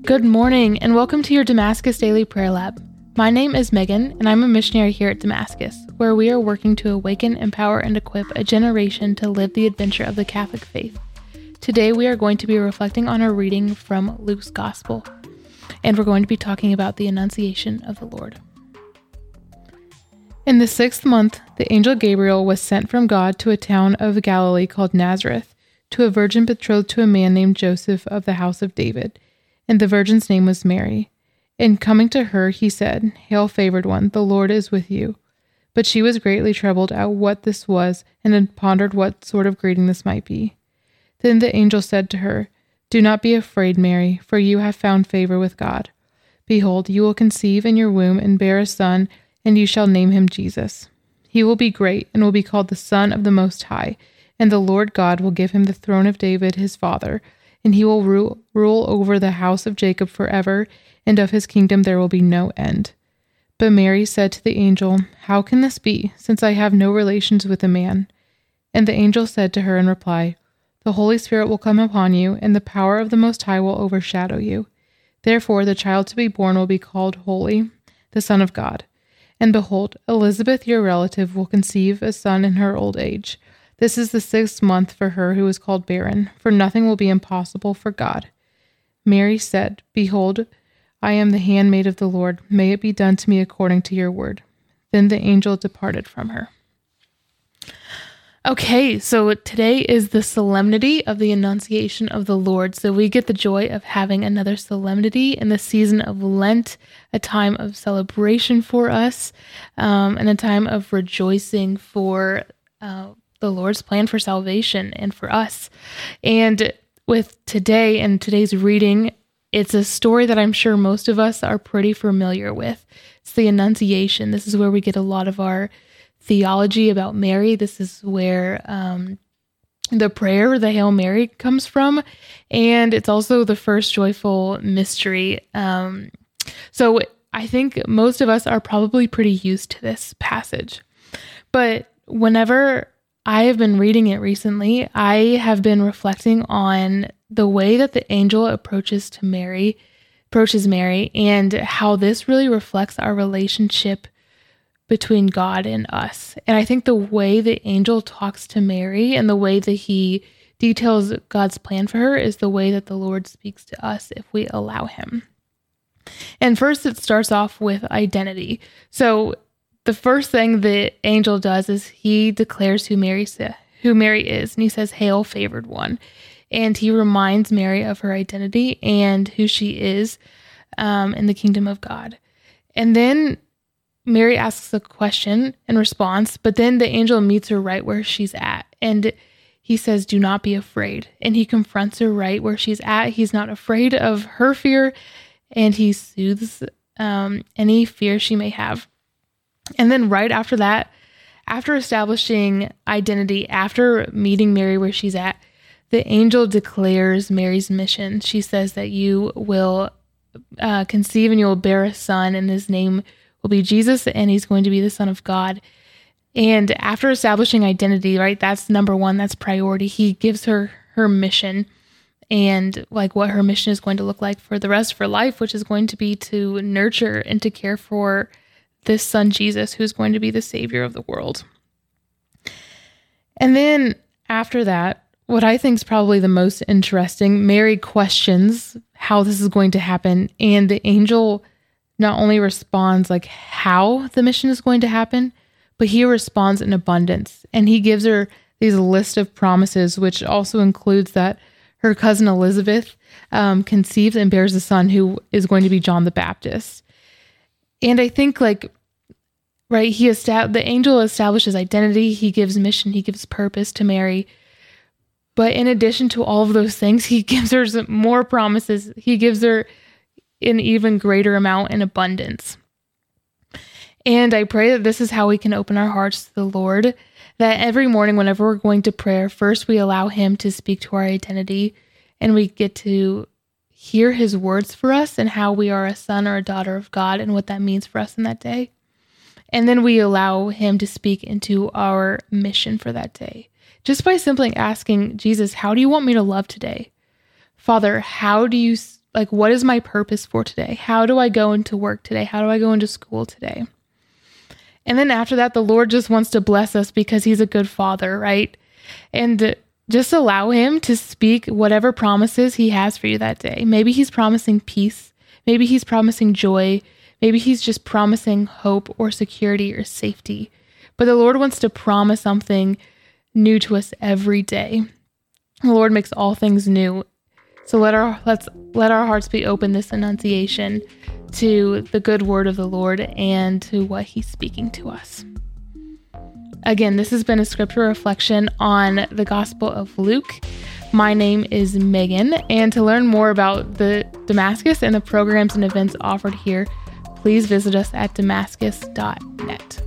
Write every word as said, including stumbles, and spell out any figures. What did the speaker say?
Good morning, and welcome to your Damascus Daily Prayer Lab. My name is Megan, and I'm a missionary here at Damascus, where we are working to awaken, empower, and equip a generation to live the adventure of the Catholic faith. Today, we are going to be reflecting on a reading from Luke's Gospel, and we're going to be talking about the Annunciation of the Lord. In the sixth month, the angel Gabriel was sent from God to a town of Galilee called Nazareth, to a virgin betrothed to a man named Joseph of the house of David, and the virgin's name was Mary. And coming to her, he said, "Hail, favored one, the Lord is with you." But she was greatly troubled at what this was, and had pondered what sort of greeting this might be. Then the angel said to her, "Do not be afraid, Mary, for you have found favor with God. Behold, you will conceive in your womb and bear a son, and you shall name him Jesus. He will be great, and will be called the Son of the Most High, and the Lord God will give him the throne of David his father, and he will rule, rule over the house of Jacob forever, and of his kingdom there will be no end." But Mary said to the angel, "How can this be, since I have no relations with a man?" And the angel said to her in reply, "The Holy Spirit will come upon you, and the power of the Most High will overshadow you. Therefore the child to be born will be called Holy, the Son of God. And behold, Elizabeth, your relative, will conceive a son in her old age. This is the sixth month for her who is called barren, for nothing will be impossible for God." Mary said, "Behold, I am the handmaid of the Lord. May it be done to me according to your word." Then the angel departed from her. Okay, so today is the solemnity of the Annunciation of the Lord. So we get the joy of having another solemnity in the season of Lent, a time of celebration for us, um, and a time of rejoicing for uh, the Lord's plan for salvation and for us. And with today and today's reading, it's a story that I'm sure most of us are pretty familiar with. It's the Annunciation. This is where we get a lot of our theology about Mary. This is where um, the prayer, the Hail Mary, comes from. And it's also the first joyful mystery. Um, so I think most of us are probably pretty used to this passage. But whenever I have been reading it recently, I have been reflecting on the way that the angel approaches to Mary, approaches Mary, and how this really reflects our relationship between God and us. And I think the way the angel talks to Mary and the way that he details God's plan for her is the way that the Lord speaks to us if we allow him. And first, it starts off with identity. So the first thing the angel does is he declares who Mary who Mary is, and he says, "Hail, favored one." And he reminds Mary of her identity and who she is um, in the kingdom of God. And then Mary asks a question in response, but then the angel meets her right where she's at. And he says, "Do not be afraid." And he confronts her right where she's at. He's not afraid of her fear, and he soothes um, any fear she may have. And then right after that, after establishing identity, after meeting Mary where she's at, the angel declares Mary's mission. She says that you will uh, conceive and you will bear a son, and his name will be Jesus, and he's going to be the Son of God. And after establishing identity, right, that's number one, that's priority. He gives her her mission and like what her mission is going to look like for the rest of her life, which is going to be to nurture and to care for this son, Jesus, who's going to be the Savior of the world. And then after that, what I think is probably the most interesting, Mary questions how this is going to happen. And the angel not only responds like how the mission is going to happen, but he responds in abundance. And he gives her these list of promises, which also includes that her cousin Elizabeth um, conceives and bears a son who is going to be John the Baptist. And I think like, right, he estab- the angel establishes identity, he gives mission, he gives purpose to Mary. But in addition to all of those things, he gives her some more promises. He gives her an even greater amount in abundance. And I pray that this is how we can open our hearts to the Lord, that every morning whenever we're going to prayer, first we allow him to speak to our identity, and we get to hear his words for us and how we are a son or a daughter of God and what that means for us in that day. And then we allow him to speak into our mission for that day. Just by simply asking Jesus, how do you want me to love today? Father, how do you like, what is my purpose for today? How do I go into work today? How do I go into school today? And then after that, the Lord just wants to bless us because he's a good father, right? And just allow him to speak whatever promises he has for you that day. Maybe he's promising peace. Maybe he's promising joy. Maybe he's just promising hope or security or safety. But the Lord wants to promise something new to us every day. The Lord makes all things new. So let our let's let our hearts be open this Annunciation to the good word of the Lord and to what he's speaking to us. Again, this has been a scripture reflection on the Gospel of Luke. My name is Megan, and to learn more about the Damascus and the programs and events offered here, please visit us at damascus dot net.